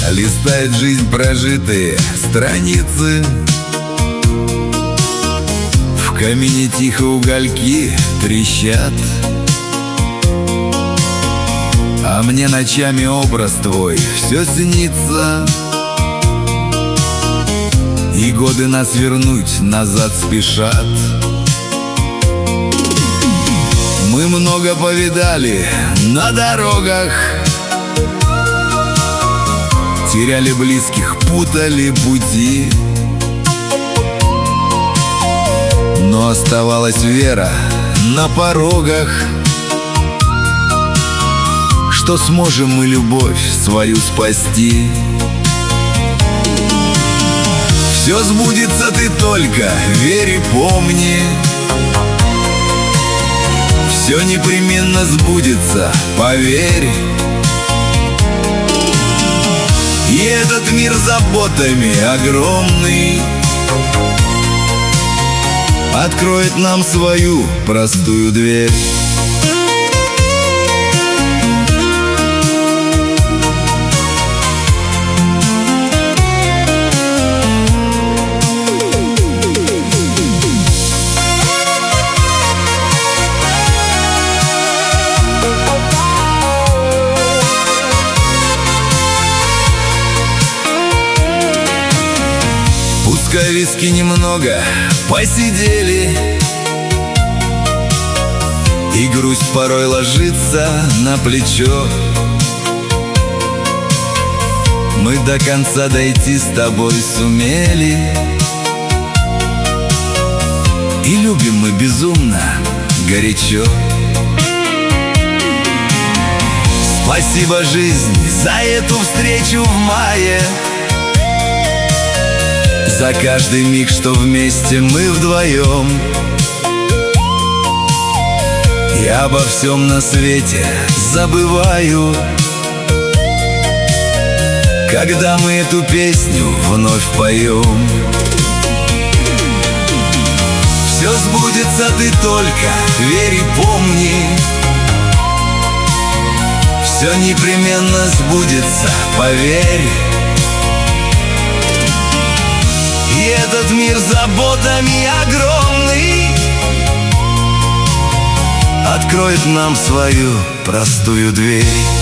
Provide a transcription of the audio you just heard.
листает жизнь прожитые страницы. В камине тихо угольки трещат, а мне ночами образ твой все снится. И годы нас вернуть назад спешат. Мы много повидали на дорогах, теряли близких, путали пути. Но оставалась вера на порогах, что сможем мы любовь свою спасти. Все сбудется, ты только верь и помни. Все непременно сбудется, поверь. И этот мир заботами огромный откроет нам свою простую дверь. Пускай виски немного посидели, и грусть порой ложится на плечо. Мы до конца дойти с тобой сумели, и любим мы безумно, горячо. Спасибо, жизнь, за эту встречу в мае, за каждый миг, что вместе мы вдвоем. Я обо всем на свете забываю, когда мы эту песню вновь поем. Все сбудется, ты только верь и помни. Все непременно сбудется, поверь. И этот мир заботами огромный откроет нам свою простую дверь.